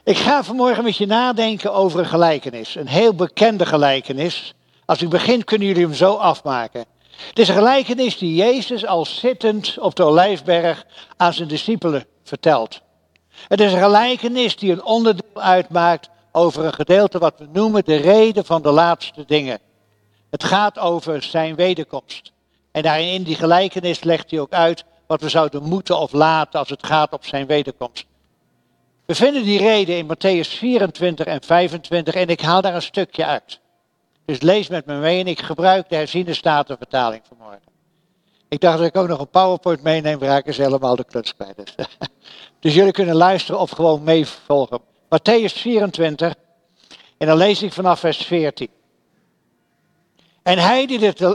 Ik ga vanmorgen met je nadenken over een gelijkenis. Een heel bekende gelijkenis. Als ik begin kunnen jullie hem zo afmaken. Het is een gelijkenis die Jezus al zittend op de Olijfberg aan zijn discipelen vertelt. Het is een gelijkenis die een onderdeel uitmaakt over een gedeelte wat we noemen de reden van de laatste dingen. Het gaat over zijn wederkomst. En daarin in die gelijkenis legt hij ook uit wat we zouden moeten of laten als het gaat op zijn wederkomst. We vinden die reden in Mattheüs 24 en 25 en ik haal daar een stukje uit. Dus lees met me mee en ik gebruik de herziene statenvertaling vanmorgen. Ik dacht dat ik ook nog een PowerPoint meeneem, raak ik helemaal de kluts bij. Dus jullie kunnen luisteren of gewoon meevolgen. Mattheüs 24 en dan lees ik vanaf vers 14. En hij die dit...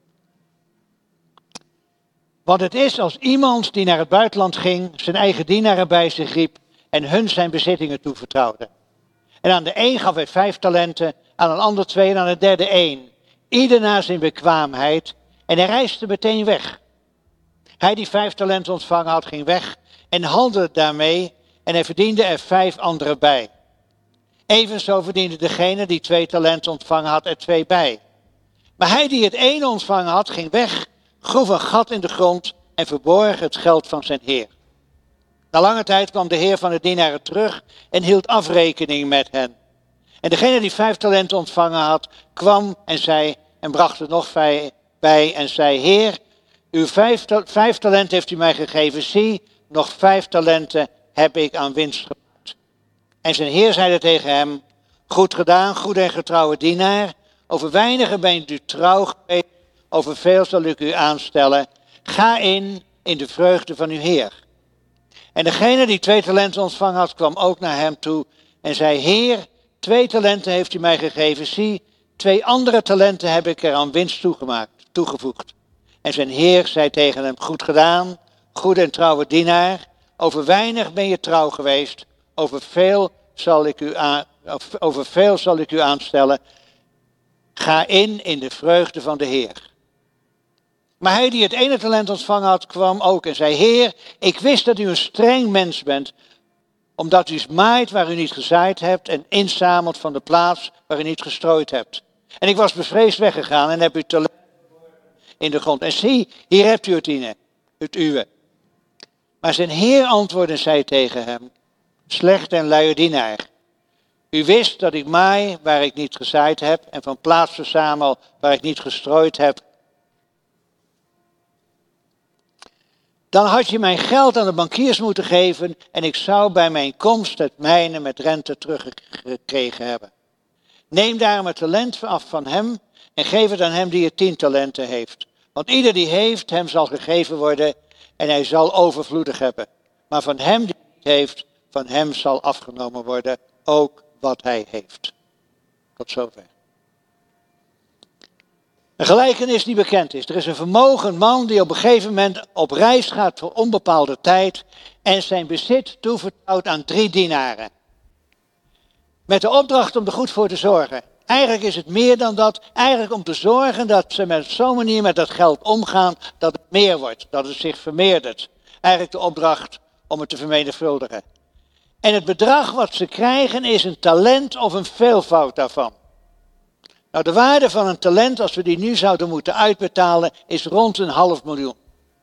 Want het is als iemand die naar het buitenland ging, zijn eigen dienaren bij zich riep en hun zijn bezittingen toevertrouwde. En aan de een gaf hij 5 talenten, aan een ander 2 en aan de derde 1. Ieder naar zijn bekwaamheid en hij reisde meteen weg. Hij die 5 talenten ontvangen had, ging weg en handelde daarmee en hij verdiende er 5 andere bij. Evenzo verdiende degene die 2 talenten ontvangen had er 2 bij. Maar hij die het 1 ontvangen had, ging weg, groef een gat in de grond en verborg het geld van zijn heer. Na lange tijd kwam de heer van de dienaren terug en hield afrekening met hen. En degene die 5 talenten ontvangen had, kwam en zei, en bracht er nog 5 bij en zei, Heer, uw 5 talenten heeft u mij gegeven, zie, nog 5 talenten heb ik aan winst gemaakt. En zijn heer zeide tegen hem, goed gedaan, goede en getrouwe dienaar, over weinige bent u trouw geweest, over veel zal ik u aanstellen. Ga in de vreugde van uw heer. En degene die 2 talenten ontvangen had, kwam ook naar hem toe en zei, Heer, 2 talenten heeft u mij gegeven, zie, 2 andere talenten heb ik er aan winst toegevoegd. En zijn heer zei tegen hem, goed gedaan, goede en trouwe dienaar, over weinig ben je trouw geweest, over veel zal ik u aanstellen. Ga in de vreugde van de Heer. Maar hij die het ene talent ontvangen had, kwam ook en zei, Heer, ik wist dat u een streng mens bent, omdat u maait waar u niet gezaaid hebt en inzamelt van de plaats waar u niet gestrooid hebt. En ik was bevreesd weggegaan en heb uw talent in de grond. En zie, hier hebt u het uwe. Maar zijn heer antwoordde en zei tegen hem, slechte en luie dienaar. U wist dat ik maai waar ik niet gezaaid heb en van plaats verzamel waar ik niet gestrooid heb. Dan had je mijn geld aan de bankiers moeten geven en ik zou bij mijn komst het mijne met rente teruggekregen hebben. Neem daarom het talent af van hem en geef het aan hem die het 10 talenten heeft. Want ieder die heeft, hem zal gegeven worden en hij zal overvloedig hebben. Maar van hem die niet heeft, van hem zal afgenomen worden, ook wat hij heeft. Tot zover. Een gelijkenis die bekend is. Er is een vermogend man die op een gegeven moment op reis gaat voor onbepaalde tijd en zijn bezit toevertrouwt aan 3 dienaren. Met de opdracht om er goed voor te zorgen. Eigenlijk is het meer dan dat. Eigenlijk om te zorgen dat ze met zo'n manier met dat geld omgaan dat het meer wordt. Dat het zich vermeerdert. Eigenlijk de opdracht om het te vermenigvuldigen. En het bedrag wat ze krijgen is een talent of een veelvoud daarvan. Nou, de waarde van een talent, als we die nu zouden moeten uitbetalen, is rond €500.000.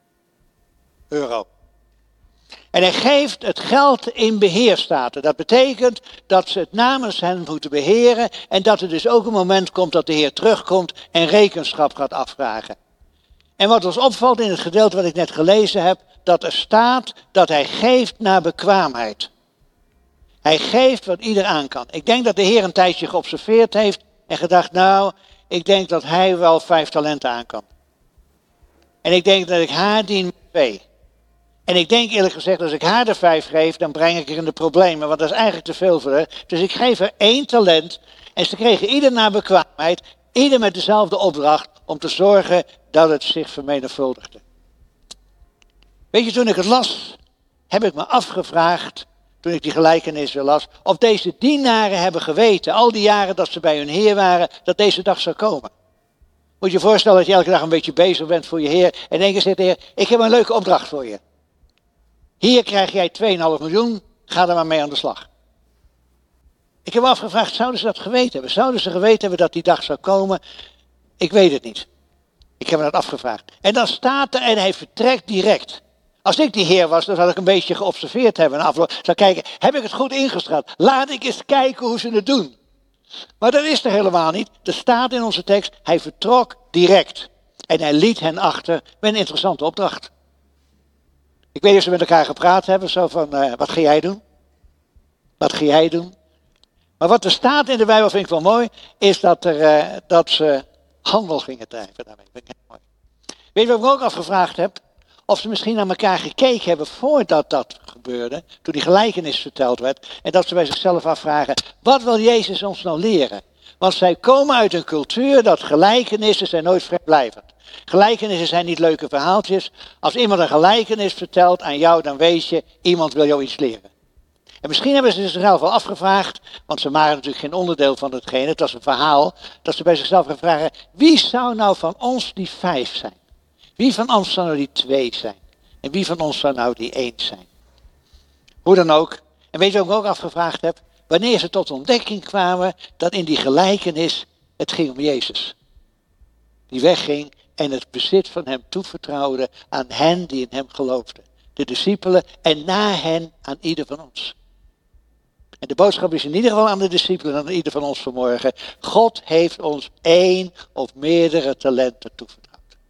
En hij geeft het geld in beheerstaten. Dat betekent dat ze het namens hen moeten beheren en dat er dus ook een moment komt dat de Heer terugkomt en rekenschap gaat afvragen. En wat ons opvalt in het gedeelte wat ik net gelezen heb, dat er staat dat hij geeft naar bekwaamheid. Hij geeft wat ieder aan kan. Ik denk dat de Heer een tijdje geobserveerd heeft en gedacht, nou, ik denk dat hij wel 5 talenten aan kan. En ik denk dat ik haar dien met 2. En ik denk eerlijk gezegd, als ik haar de 5 geef, dan breng ik haar in de problemen. Want dat is eigenlijk te veel voor haar. Dus ik geef haar 1 talent. En ze kregen ieder naar bekwaamheid. Ieder met dezelfde opdracht om te zorgen dat het zich vermenigvuldigde. Weet je, toen ik het las, heb ik me afgevraagd, toen ik die gelijkenis weer las, of deze dienaren hebben geweten, al die jaren dat ze bij hun Heer waren, dat deze dag zou komen. Moet je je voorstellen dat je elke dag een beetje bezig bent voor je Heer. En in één keer zegt de Heer, ik heb een leuke opdracht voor je. Hier krijg jij 2,5 miljoen, ga er maar mee aan de slag. Ik heb me afgevraagd, zouden ze dat geweten hebben? Zouden ze geweten hebben dat die dag zou komen? Ik weet het niet. Ik heb me dat afgevraagd. En dan staat er en hij vertrekt direct. Als ik die Heer was, dan zou ik een beetje geobserveerd hebben. Zou kijken, heb ik het goed ingeschat? Laat ik eens kijken hoe ze het doen. Maar dat is er helemaal niet. Er staat in onze tekst, hij vertrok direct. En hij liet hen achter met een interessante opdracht. Ik weet niet of ze met elkaar gepraat hebben, zo van, wat ga jij doen? Wat ga jij doen? Maar wat er staat in de Bijbel, vind ik wel mooi, is dat ze handel gingen drijven. Daarmee vind ik heel mooi. Weet je wat ik me ook afgevraagd heb? Of ze misschien naar elkaar gekeken hebben voordat dat gebeurde, toen die gelijkenis verteld werd. En dat ze bij zichzelf afvragen, wat wil Jezus ons nou leren? Want zij komen uit een cultuur dat gelijkenissen zijn nooit vrijblijvend. Gelijkenissen zijn niet leuke verhaaltjes. Als iemand een gelijkenis vertelt aan jou, dan weet je, iemand wil jou iets leren. En misschien hebben ze zichzelf wel afgevraagd, want ze waren natuurlijk geen onderdeel van hetgene, het was een verhaal, dat ze bij zichzelf gaan vragen, wie zou nou van ons die 5 zijn? Wie van ons zou nou die 2 zijn? En wie van ons zou nou die 1 zijn? Hoe dan ook. En weet je wat ik ook afgevraagd heb? Wanneer ze tot ontdekking kwamen dat in die gelijkenis het ging om Jezus. Die wegging en het bezit van hem toevertrouwde aan hen die in hem geloofden. De discipelen en na hen aan ieder van ons. En de boodschap is in ieder geval aan de discipelen en aan ieder van ons vanmorgen. God heeft ons 1 of meerdere talenten toevertrouwd.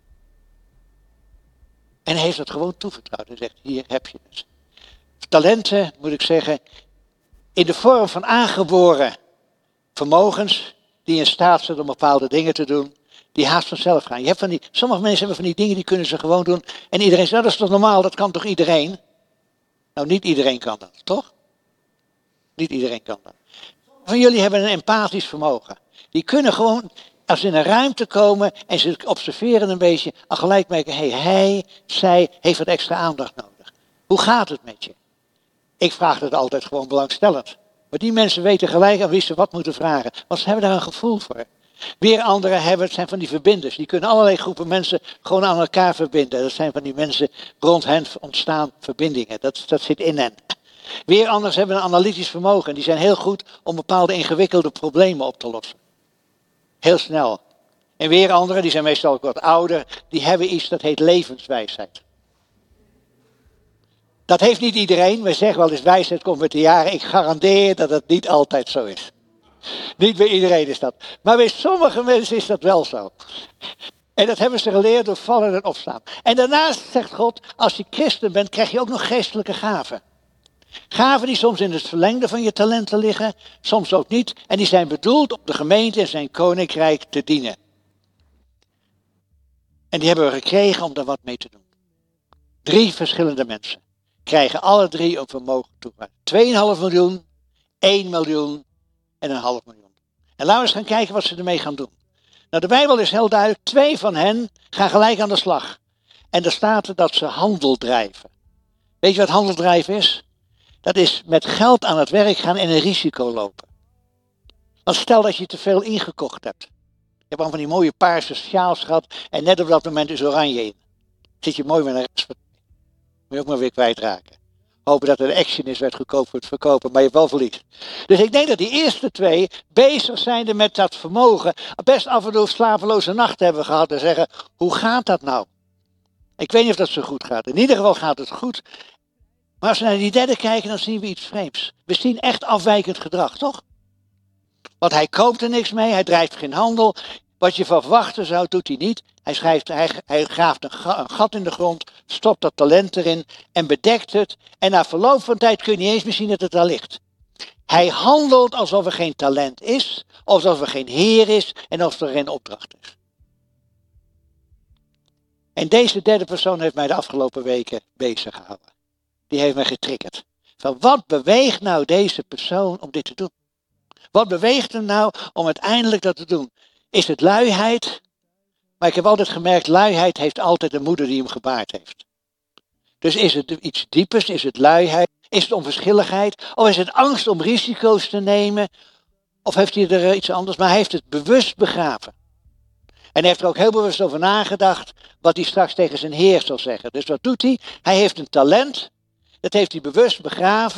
En hij heeft het gewoon toevertrouwd. Hij zegt, hier heb je het. Talenten, moet ik zeggen, in de vorm van aangeboren vermogens, die in staat zijn om bepaalde dingen te doen, die haast vanzelf gaan. Sommige mensen hebben van die dingen, die kunnen ze gewoon doen. En iedereen zegt, dat is toch normaal, dat kan toch iedereen? Nou, niet iedereen kan dat, toch? Niet iedereen kan dat. Van jullie hebben een empathisch vermogen. Die kunnen gewoon, als ze in een ruimte komen en ze observeren een beetje, al gelijk merken, hij, zij heeft wat extra aandacht nodig. Hoe gaat het met je? Ik vraag het altijd gewoon belangstellend. Maar die mensen weten gelijk aan wie ze wat moeten vragen. Want ze hebben daar een gevoel voor. Weer anderen het zijn van die verbinders. Die kunnen allerlei groepen mensen gewoon aan elkaar verbinden. Dat zijn van die mensen, rond hen ontstaan verbindingen. Dat zit in hen. Weer anderen hebben een analytisch vermogen. En die zijn heel goed om bepaalde ingewikkelde problemen op te lossen. Heel snel. En weer anderen, die zijn meestal ook wat ouder. Die hebben iets dat heet levenswijsheid. Dat heeft niet iedereen. We zeggen wel eens wijsheid komt met de jaren. Ik garandeer dat het niet altijd zo is. Niet bij iedereen is dat. Maar bij sommige mensen is dat wel zo. En dat hebben ze geleerd door vallen en opstaan. En daarnaast zegt God, als je christen bent, krijg je ook nog geestelijke gaven. Gaven die soms in het verlengde van je talenten liggen, soms ook niet. En die zijn bedoeld om de gemeente en zijn koninkrijk te dienen. En die hebben we gekregen om daar wat mee te doen. 3 verschillende mensen krijgen alle 3 een vermogen toegebracht. 2,5 miljoen, 1 miljoen en 1,5 miljoen. En laten we eens gaan kijken wat ze ermee gaan doen. Nou, de Bijbel is heel duidelijk. 2 van hen gaan gelijk aan de slag. En er staat er dat ze handel drijven. Weet je wat handel drijven is? Dat is met geld aan het werk gaan en een risico lopen. Want stel dat je te veel ingekocht hebt. Je hebt al van die mooie paarse sjaals gehad en net op dat moment is oranje in. Zit je mooi met een restpartij. Moet je ook maar weer kwijtraken. Hopen dat er een action is, werd goedkoop voor het verkopen, maar je hebt wel verlies. Dus ik denk dat die eerste 2 bezig zijn met dat vermogen. Best af en toe slapeloze nachten hebben gehad en zeggen, hoe gaat dat nou? Ik weet niet of dat zo goed gaat. In ieder geval gaat het goed. Maar als we naar die derde kijken, dan zien we iets vreemds. We zien echt afwijkend gedrag, toch? Want hij koopt er niks mee, hij drijft geen handel. Wat je van verwachten zou, doet hij niet. Hij graaft een gat in de grond, stopt dat talent erin en bedekt het. En na verloop van tijd kun je niet eens meer zien dat het daar ligt. Hij handelt alsof er geen talent is, alsof er geen heer is en alsof er geen opdracht is. En deze derde persoon heeft mij de afgelopen weken bezig gehouden. Die heeft mij getriggerd. Van wat beweegt nou deze persoon om dit te doen? Wat beweegt hem nou om uiteindelijk dat te doen? Is het luiheid? Maar ik heb altijd gemerkt, luiheid heeft altijd een moeder die hem gebaard heeft. Dus is het iets diepers? Is het luiheid? Is het onverschilligheid? Of is het angst om risico's te nemen? Of heeft hij er iets anders? Maar hij heeft het bewust begraven. En hij heeft er ook heel bewust over nagedacht wat hij straks tegen zijn heer zal zeggen. Dus wat doet hij? Hij heeft een talent. Dat heeft hij bewust begraven.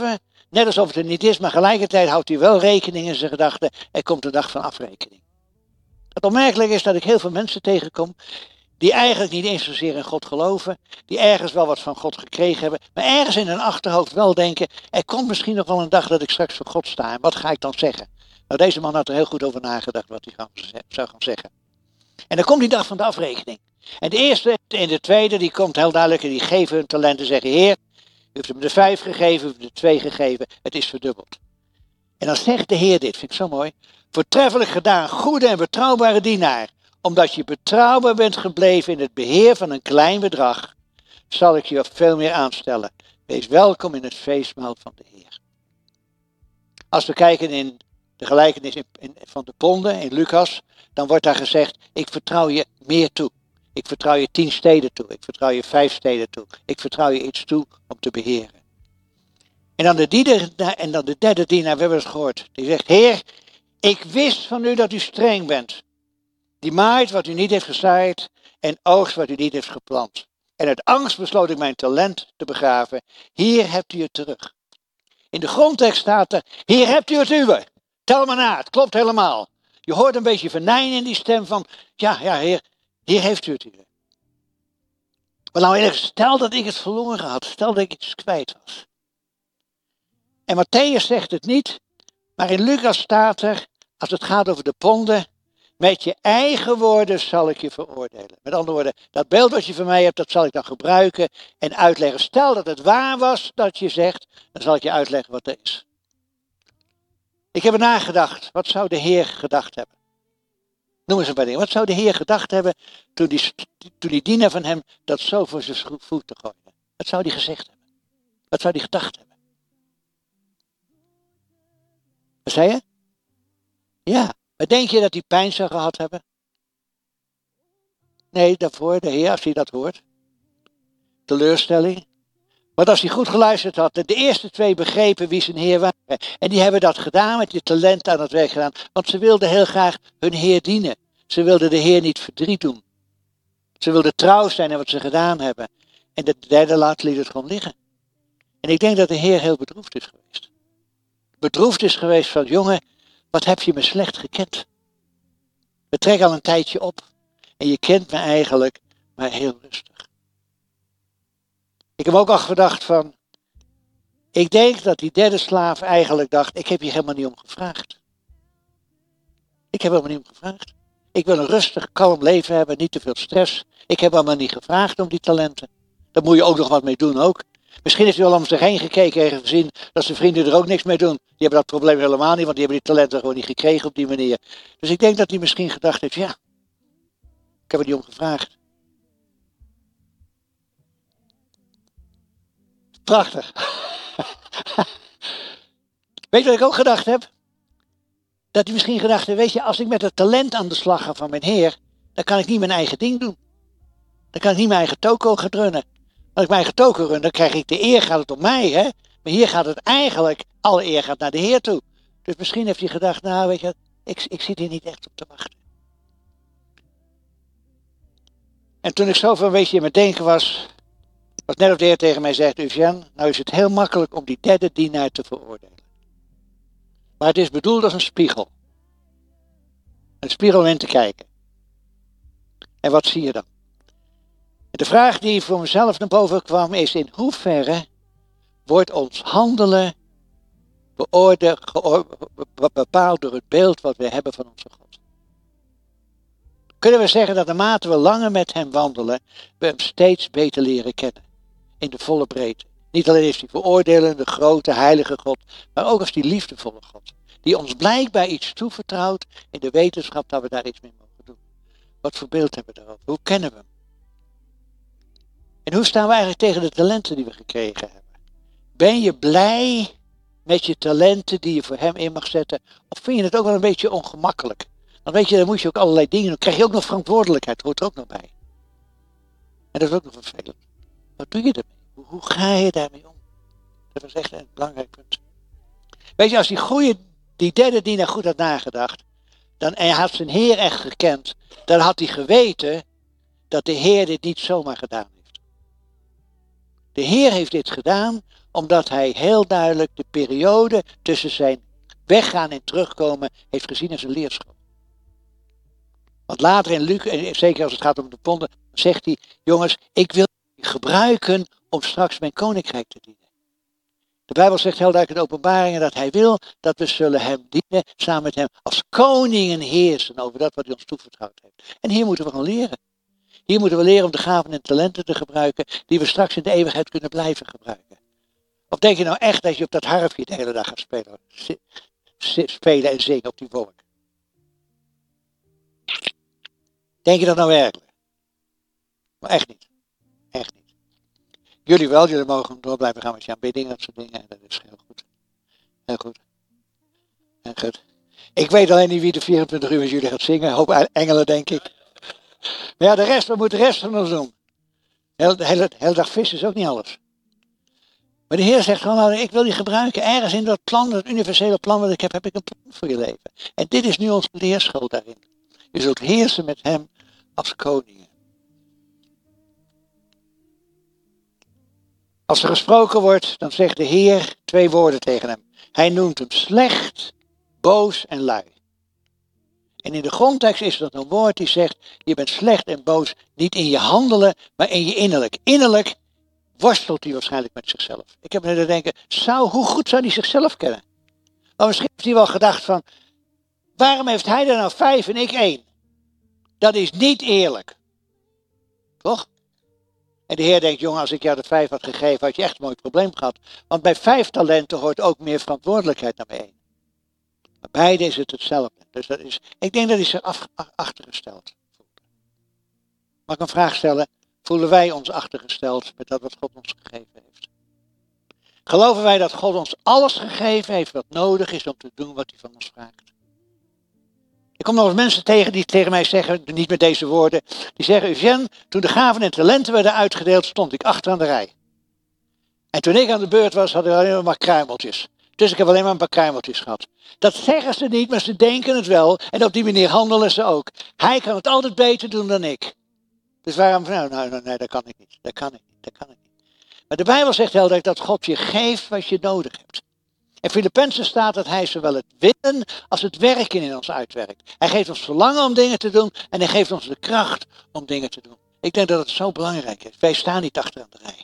Net alsof het er niet is, maar gelijkertijd houdt hij wel rekening in zijn gedachten. Er komt een dag van afrekening. Het opmerkelijke is dat ik heel veel mensen tegenkom die eigenlijk niet eens zozeer in God geloven, die ergens wel wat van God gekregen hebben, maar ergens in hun achterhoofd wel denken, er komt misschien nog wel een dag dat ik straks voor God sta. En wat ga ik dan zeggen? Nou, deze man had er heel goed over nagedacht wat hij zou gaan zeggen. En dan komt die dag van de afrekening. En de eerste en de tweede, die komt heel duidelijk en die geven hun talenten, zeggen, Heer, u heeft hem de 5 gegeven, u heeft hem de 2 gegeven, het is verdubbeld. En dan zegt de Heer dit, vind ik zo mooi, voortreffelijk gedaan, goede en betrouwbare dienaar. Omdat je betrouwbaar bent gebleven in het beheer van een klein bedrag, zal ik je op veel meer aanstellen. Wees welkom in het feestmaal van de Heer. Als we kijken in de gelijkenis van de ponden in Lucas, dan wordt daar gezegd, ik vertrouw je meer toe. Ik vertrouw je 10 steden toe. Ik vertrouw je 5 steden toe. Ik vertrouw je iets toe om te beheren. En dan de derde dienaar, we hebben het gehoord. Die zegt, Heer, ik wist van u dat u streng bent. Die maait wat u niet heeft gezaaid en oogst wat u niet heeft geplant. En uit angst besloot ik mijn talent te begraven. Hier hebt u het terug. In de grondtekst staat er, hier hebt u het uwe. Tel maar na, het klopt helemaal. Je hoort een beetje venijn in die stem van, ja Heer, hier heeft u het uwe. Maar nou eerlijk, stel dat ik het verloren had, stel dat ik iets kwijt was. En Matthäus zegt het niet, maar in Lucas staat er, als het gaat over de ponden, met je eigen woorden zal ik je veroordelen. Met andere woorden, dat beeld wat je van mij hebt, dat zal ik dan gebruiken en uitleggen. Stel dat het waar was dat je zegt, dan zal ik je uitleggen wat er is. Ik heb er nagedacht, wat zou de Heer gedacht hebben? Noem eens een paar dingen. Wat zou de Heer gedacht hebben toen die dienaar van hem dat zo voor zijn voeten gooide? Wat zou hij gezegd hebben? Wat zou hij gedacht hebben? Wat zei je? Ja, maar denk je dat hij pijn zou gehad hebben? Nee, daarvoor, de Heer, als hij dat hoort. Teleurstelling. Want als hij goed geluisterd had, de eerste 2 begrepen wie zijn Heer waren. En die hebben dat gedaan, met die talent aan het werk gedaan. Want ze wilden heel graag hun Heer dienen. Ze wilden de Heer niet verdriet doen. Ze wilden trouw zijn in wat ze gedaan hebben. En de derde liet het gewoon liggen. En ik denk dat de Heer heel bedroefd is geweest. Bedroefd is geweest van, jongen, wat heb je me slecht gekend. We trekken al een tijdje op. En je kent me eigenlijk maar heel rustig. Ik heb ook al gedacht van, ik denk dat die derde slaaf eigenlijk dacht, ik heb hier helemaal niet om gevraagd. Ik heb helemaal niet om gevraagd. Ik wil een rustig, kalm leven hebben, niet te veel stress. Ik heb helemaal niet gevraagd om die talenten. Daar moet je ook nog wat mee doen ook. Misschien heeft hij wel om zich heen gekeken en gezien dat zijn vrienden er ook niks mee doen. Die hebben dat probleem helemaal niet, want die hebben die talenten gewoon niet gekregen op die manier. Dus ik denk dat hij misschien gedacht heeft, ja, ik heb er niet om gevraagd. Prachtig. Weet je wat ik ook gedacht heb? Dat hij misschien gedacht heeft, weet je, als ik met het talent aan de slag ga van mijn Heer, dan kan ik niet mijn eigen ding doen. Dan kan ik niet mijn eigen toko gaan runnen. Als ik mijn eigen toko run, dan krijg ik de eer, gaat het om mij, hè? Maar hier gaat het eigenlijk, alle eer gaat naar de Heer toe. Dus misschien heeft hij gedacht, nou weet je, ik zit hier niet echt op te wachten. En toen ik zo van een beetje in mijn denken was net of de Heer tegen mij zegt, Eugène, nou is het heel makkelijk om die derde dienaar te veroordelen. Maar het is bedoeld als een spiegel. Een spiegel om in te kijken. En wat zie je dan? En de vraag die voor mezelf naar boven kwam is, in hoeverre wordt ons handelen bepaald door het beeld wat we hebben van onze God? Kunnen we zeggen dat naarmate we langer met hem wandelen, we hem steeds beter leren kennen. In de volle breedte. Niet alleen is hij veroordelende, grote, heilige God, maar ook als die liefdevolle God. Die ons blijkbaar iets toevertrouwt in de wetenschap dat we daar iets mee mogen doen. Wat voor beeld hebben we daarover? Hoe kennen we hem? En hoe staan we eigenlijk tegen de talenten die we gekregen hebben? Ben je blij met je talenten die je voor hem in mag zetten? Of vind je het ook wel een beetje ongemakkelijk? Dan weet je, dan moet je ook allerlei dingen doen. Dan krijg je ook nog verantwoordelijkheid, hoort er ook nog bij. En dat is ook nog vervelend. Wat doe je ermee? Hoe ga je daarmee om? Dat is echt een belangrijk punt. Weet je, als die derde dienaar goed had nagedacht, en hij had zijn Heer echt gekend, dan had hij geweten dat de Heer dit niet zomaar gedaan heeft. De Heer heeft dit gedaan Omdat hij heel duidelijk de periode tussen zijn weggaan en terugkomen heeft gezien als een leerschool. Want later in Luc, en zeker als het gaat om de ponden, zegt hij, jongens, ik wil je gebruiken om straks mijn koninkrijk te dienen. De Bijbel zegt heel duidelijk in de Openbaringen dat hij wil dat we zullen hem dienen, samen met hem als koningen heersen over dat wat hij ons toevertrouwd heeft. En hier moeten we gaan leren. Hier moeten we leren om de gaven en talenten te gebruiken die we straks in de eeuwigheid kunnen blijven gebruiken. Of denk je nou echt dat je op dat harpje de hele dag gaat spelen en zingen op die wolk? Denk je dat nou werkelijk? Maar echt niet. Echt niet. Jullie wel, jullie mogen door blijven gaan met je aanbidding, dat soort dingen. En dat is heel goed. Heel goed. Heel goed. Ik weet alleen niet wie de 24 uur met jullie gaat zingen. Een hoop engelen, denk ik. Maar ja, de rest, wat moet de rest van ons doen? De hele dag vissen is ook niet alles. Maar de Heer zegt gewoon, nou, ik wil je gebruiken. Ergens in dat plan, dat universele plan wat ik heb ik een plan voor je leven. En dit is nu onze leerschool daarin. Je zult heersen met hem als koningen. Als er gesproken wordt, dan zegt de Heer 2 woorden tegen hem. Hij noemt hem slecht, boos en lui. En in de grondtekst is dat een woord die zegt, je bent slecht en boos, niet in je handelen, maar in je innerlijk. Innerlijk worstelt hij waarschijnlijk met zichzelf. Ik heb net te denken, hoe goed zou hij zichzelf kennen? Maar misschien heeft hij wel gedacht van, waarom heeft hij er nou 5 en ik 1? Dat is niet eerlijk. Toch? En de Heer denkt, jongen, als ik jou de 5 had gegeven, had je echt een mooi probleem gehad. Want bij 5 talenten hoort ook meer verantwoordelijkheid dan bij 1. Maar beide is het hetzelfde. Dus ik denk dat hij zich achtergesteld voelt. Mag ik een vraag stellen? Voelen wij ons achtergesteld met dat wat God ons gegeven heeft? Geloven wij dat God ons alles gegeven heeft wat nodig is om te doen wat hij van ons vraagt? Ik kom nog eens mensen tegen die tegen mij zeggen, niet met deze woorden, die zeggen, Eugène, toen de gaven en talenten werden uitgedeeld, stond ik achter aan de rij. En toen ik aan de beurt was, had ik alleen maar kruimeltjes. Dus ik heb alleen maar een paar kruimeltjes gehad. Dat zeggen ze niet, maar ze denken het wel. En op die manier handelen ze ook. Hij kan het altijd beter doen dan ik. Dus waarom, nee, dat kan ik niet. Dat kan ik niet. Maar de Bijbel zegt heel duidelijk dat God je geeft wat je nodig hebt. In Filippenzen staat dat hij zowel het willen als het werken in ons uitwerkt. Hij geeft ons verlangen om dingen te doen en hij geeft ons de kracht om dingen te doen. Ik denk dat het zo belangrijk is. Wij staan niet achter aan de rij.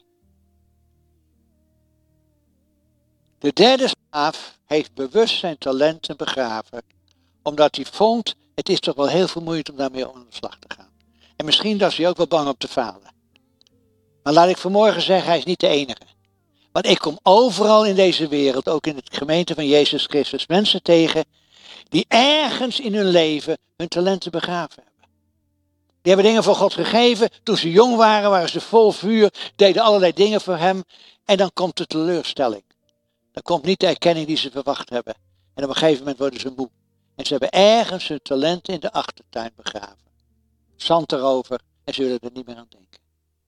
De derde slaaf heeft bewust zijn talenten begraven, omdat hij vond, het is toch wel heel vermoeiend om daarmee aan de slag te gaan. En misschien was hij ook wel bang om te falen. Maar laat ik vanmorgen zeggen, hij is niet de enige. Want ik kom overal in deze wereld, ook in de gemeente van Jezus Christus, mensen tegen die ergens in hun leven hun talenten begraven hebben. Die hebben dingen voor God gegeven. Toen ze jong waren, waren ze vol vuur, deden allerlei dingen voor hem. En dan komt de teleurstelling. Dan komt niet de erkenning die ze verwacht hebben. En op een gegeven moment worden ze moe. En ze hebben ergens hun talenten in de achtertuin begraven. Zand erover en ze willen er niet meer aan denken.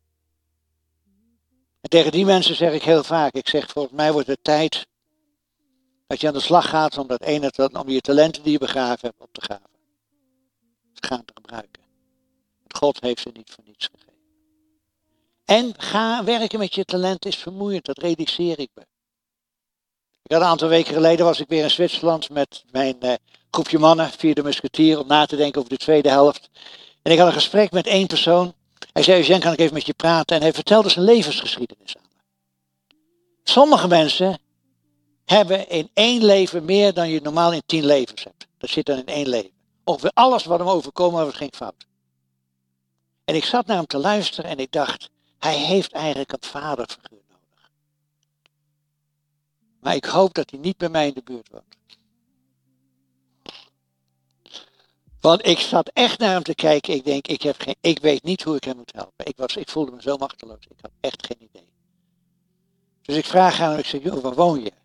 En tegen die mensen zeg ik heel vaak, ik zeg volgens mij wordt het tijd dat je aan de slag gaat om je talenten die je begraven hebt op te graven. Ze gaan te gebruiken. God heeft ze niet voor niets gegeven. En ga werken met je talenten is vermoeiend, dat realiseer ik me. Ik had een aantal weken geleden was ik weer in Zwitserland met mijn groepje mannen, Vierde Musketier, om na te denken over de tweede helft. En ik had een gesprek met 1 persoon. Hij zei, Eugène, kan ik even met je praten? En hij vertelde zijn levensgeschiedenis aan me. Sommige mensen hebben in 1 leven meer dan je normaal in 10 levens hebt. Dat zit dan in 1 leven. Ongeveer alles wat hem overkomen was ging fout. En ik zat naar hem te luisteren en ik dacht, hij heeft eigenlijk een vaderfiguur nodig. Maar ik hoop dat hij niet bij mij in de buurt woont. Want ik zat echt naar hem te kijken. Ik denk, ik weet niet hoe ik hem moet helpen. Ik voelde me zo machteloos. Ik had echt geen idee. Dus ik vraag aan hem, ik zeg, joh, waar woon je?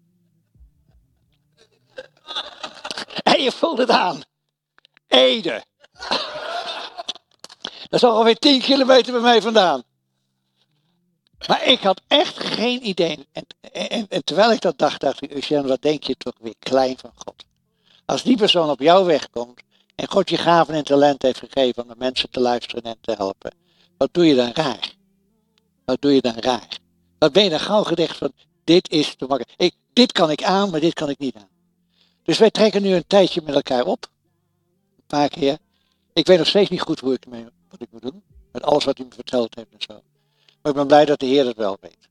En je voelt het aan. Ede. Dat is ongeveer 10 kilometer bij mij vandaan. Maar ik had echt geen idee. En terwijl ik dat dacht ik, Eugène, wat denk je toch weer klein van God. Als die persoon op jouw weg komt en God je gaven en talent heeft gegeven om de mensen te luisteren en te helpen. Wat doe je dan raar? Wat doe je dan raar? Wat ben je dan gauw gedacht van, dit is te makkelijk. Dit kan ik aan, maar dit kan ik niet aan. Dus wij trekken nu een tijdje met elkaar op. Een paar keer. Ik weet nog steeds niet goed wat ik moet doen. Met alles wat u me verteld heeft en zo. Maar ik ben blij dat de Heer het wel weet.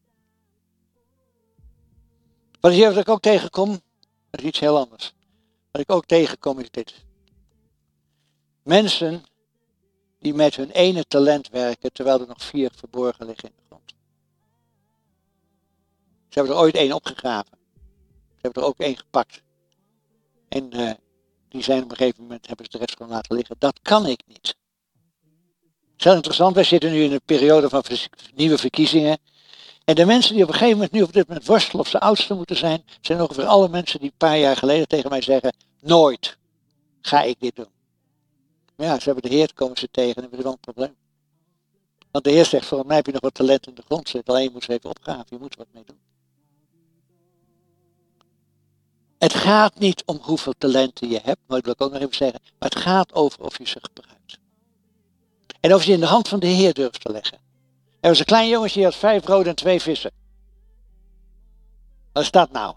Wat ik ook tegenkom, dat is iets heel anders. Wat ik ook tegenkom is dit. Mensen die met hun ene talent werken, terwijl er nog 4 verborgen liggen in de grond. Ze hebben er ooit 1 opgegraven. Ze hebben er ook 1 gepakt. En die zijn op een gegeven moment, hebben ze de rest gewoon laten liggen. Dat kan ik niet. Het is heel interessant, wij zitten nu in een periode van nieuwe verkiezingen. En de mensen die op een gegeven moment nu op dit moment worstelen of ze oudste moeten zijn ongeveer alle mensen die een paar jaar geleden tegen mij zeggen, nooit ga ik dit doen. Maar ja, ze hebben de Heer, komen ze tegen en hebben ze wel een probleem. Want de Heer zegt, voor mij heb je nog wat talent in de grond zitten, alleen je moet ze even opgraven, je moet er wat mee doen. Het gaat niet om hoeveel talenten je hebt, maar dat wil ik ook nog even zeggen, maar het gaat over of je ze gebruikt. En of je in de hand van de Heer durft te leggen. Er was een klein jongetje die had 5 broden en 2 vissen. Wat is dat nou?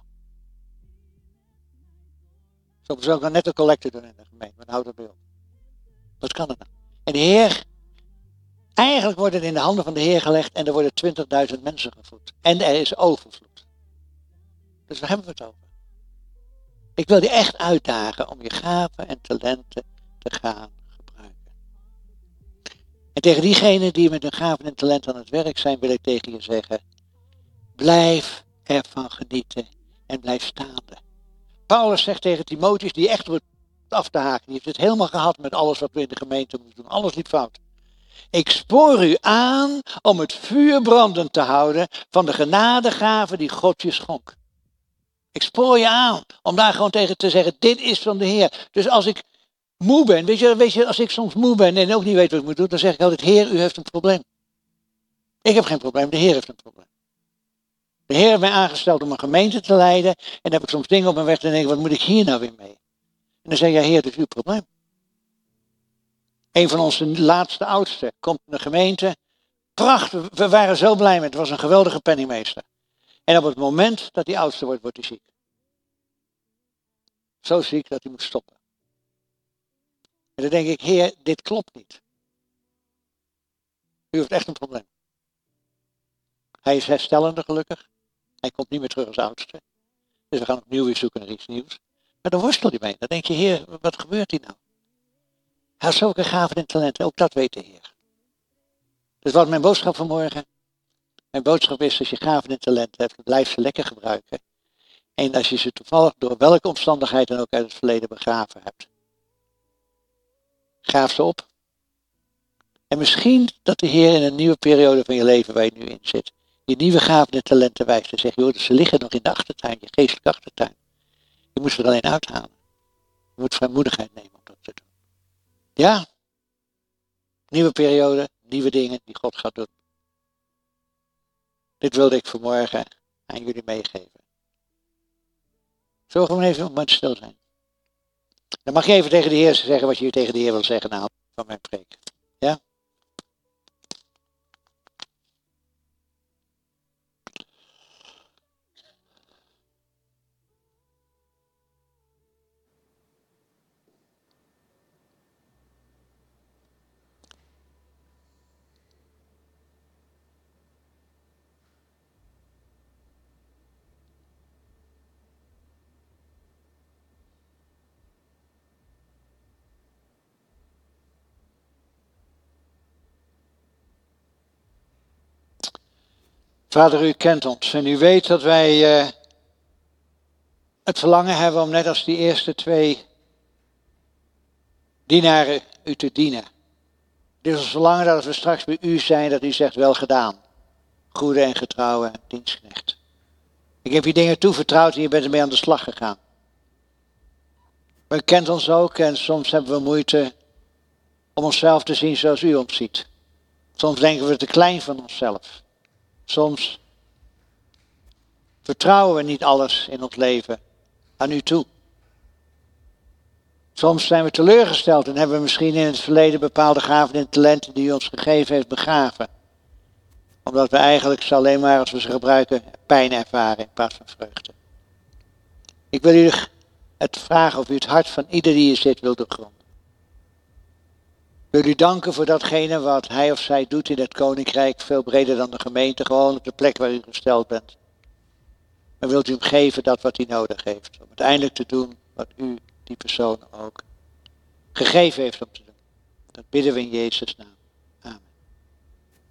Zo zou ik dan net een collecte doen in de gemeente, maar houd dat bij op. Wat kan het nou? En de Heer, eigenlijk wordt het in de handen van de Heer gelegd en er worden 20.000 mensen gevoed. En er is overvloed. Dus waar hebben we het over? Ik wil je echt uitdagen om je gaven en talenten te gaan gebruiken. En tegen diegenen die met hun gaven en talenten aan het werk zijn, wil ik tegen je zeggen, blijf ervan genieten en blijf staande. Paulus zegt tegen Timotheus, die echt wordt af te haken, die heeft het helemaal gehad met alles wat we in de gemeente moeten doen. Alles liep fout. Ik spoor u aan om het vuur brandend te houden van de genadegaven die God je schonk. Ik spoor je aan om daar gewoon tegen te zeggen, dit is van de Heer. Dus als ik moe ben, weet je, als ik soms moe ben en ook niet weet wat ik moet doen, dan zeg ik altijd, Heer, u heeft een probleem. Ik heb geen probleem, de Heer heeft een probleem. De Heer heeft mij aangesteld om een gemeente te leiden en dan heb ik soms dingen op mijn weg te denken, wat moet ik hier nou weer mee? En dan zeg je, Heer, dat is uw probleem. Een van onze laatste oudsten komt in de gemeente. Prachtig, we waren zo blij met, het was een geweldige penningmeester. En op het moment dat hij oudste wordt, wordt hij ziek. Zo ziek dat hij moet stoppen. En dan denk ik, Heer, dit klopt niet. U heeft echt een probleem. Hij is herstellende gelukkig. Hij komt niet meer terug als oudste. Dus we gaan opnieuw weer zoeken naar iets nieuws. Maar dan worstel je mee. Dan denk je, Heer, wat gebeurt hier nou? Hij had zulke gaven en talenten, ook dat weet de Heer. Dus wat mijn boodschap vanmorgen? Mijn boodschap is, als je gaven en talenten hebt, blijf ze lekker gebruiken. En als je ze toevallig door welke omstandigheid dan ook uit het verleden begraven hebt. Graaf ze op. En misschien dat de Heer in een nieuwe periode van je leven waar je nu in zit, je nieuwe gaven en talenten wijst en zegt, joh, ze liggen nog in de achtertuin, je geestelijke achtertuin. Je moet ze er alleen uithalen. Je moet vrijmoedigheid nemen om dat te doen. Ja, nieuwe periode, nieuwe dingen die God gaat doen. Dit wilde ik vanmorgen aan jullie meegeven. Zullen we gewoon even een moment stil zijn? Dan mag je even tegen de Heer zeggen wat je tegen de Heer wil zeggen na van mijn preek. Ja? Vader, u kent ons en u weet dat wij het verlangen hebben om net als die eerste 2 dienaren u te dienen. Het is ons verlangen dat als we straks bij u zijn, dat u zegt, wel gedaan. Goede en getrouwe dienstknecht. Ik heb je dingen toevertrouwd en je bent ermee aan de slag gegaan. Maar u kent ons ook en soms hebben we moeite om onszelf te zien zoals u ons ziet. Soms denken we te klein van onszelf. Soms vertrouwen we niet alles in ons leven aan u toe. Soms zijn we teleurgesteld en hebben we misschien in het verleden bepaalde gaven en talenten die u ons gegeven heeft begraven. Omdat we eigenlijk ze alleen maar, als we ze gebruiken, pijn ervaren in plaats van vreugde. Ik wil u het vragen of u het hart van ieder die hier zit wil doorgronden. Ik wil u danken voor datgene wat hij of zij doet in het koninkrijk, veel breder dan de gemeente, gewoon op de plek waar u gesteld bent. Maar wilt u hem geven dat wat hij nodig heeft, om uiteindelijk te doen wat u, die persoon, ook gegeven heeft om te doen. Dat bidden we in Jezus' naam.